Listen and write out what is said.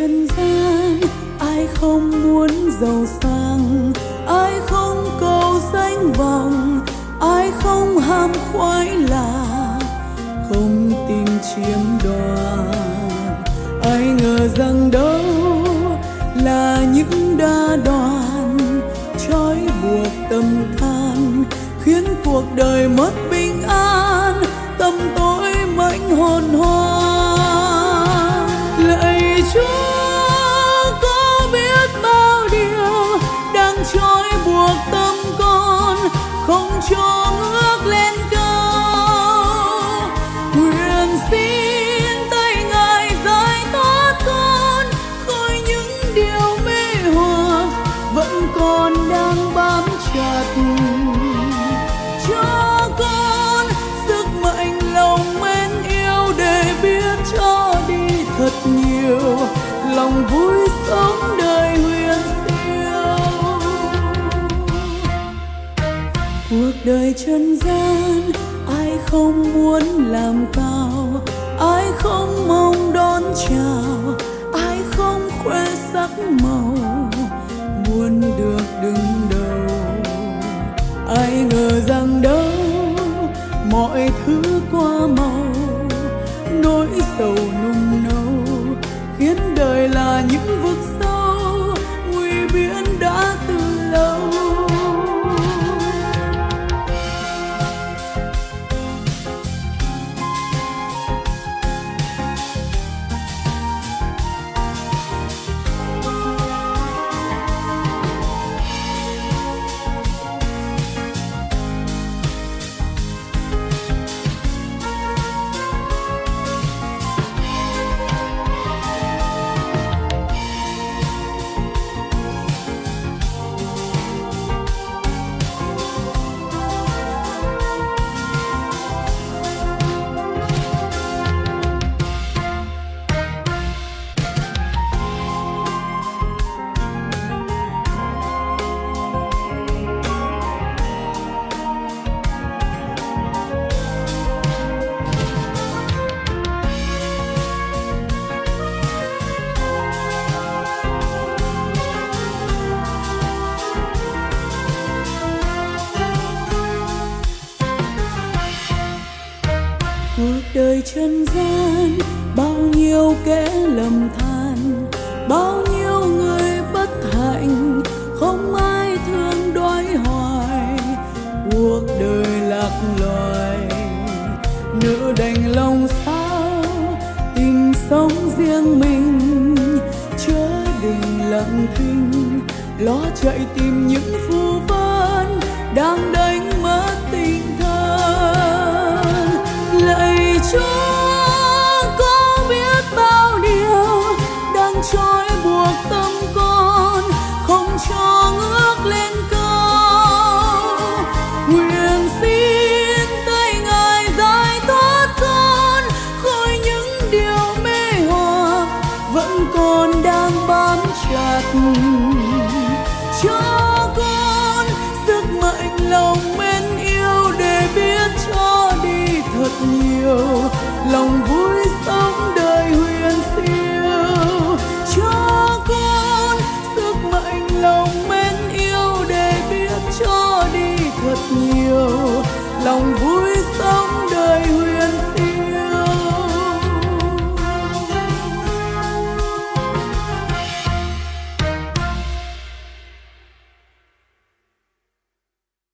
trần gian, ai không muốn giàu sang, ai không cầu danh vọng, ai không ham khoái lạc, không tìm chiếm đoạt. Ai ngờ rằng đâu là những đa đoan trói buộc tâm than, khiến cuộc đời mất bình an, tâm tối mảnh hồn hoang. Lạy Chúa, có biết bao điều đang trói buộc tâm con, không cho ngước lên cao. Nguyện xin tay Ngài giải thoát con khỏi những điều mê hoặc vẫn còn đang bám chặt. Cho con sức mạnh lòng mến yêu để biết cho đi thật nhiều, lòng vui sống đời huyền siêu. Cuộc đời trần gian, ai không muốn làm cao, ai không mong đón chào, ai không khoe sắc màu, muốn được đứng đầu. Ai ngờ rằng đâu mọi thứ qua màu, nỗi sầu nung nấu, khiến đời là những vực sâu, nguy biện đã từ lâu. Cuộc đời trần gian, bao nhiêu kẻ lầm than, bao nhiêu người bất hạnh, không ai thương đói hoài, cuộc đời lạc loài. Nỡ đành lòng sao tình sống riêng mình, chớ đừng lặng thinh lo chạy tìm những phù vân đang đánh mất tình thân. Lạy Chúa, có biết bao điều đang trói buộc tâm con, không cho ngước lên cao. Nguyện xin tay Ngài giải thoát con khỏi những điều mê hoặc vẫn còn đang bám chặt. Cho con sức mạnh lòng mến yêu để biết cho đi thật nhiều, lòng vui sống đời huyền siêu. Cho con sức mạnh lòng mến yêu để biết cho đi thật nhiều, lòng vui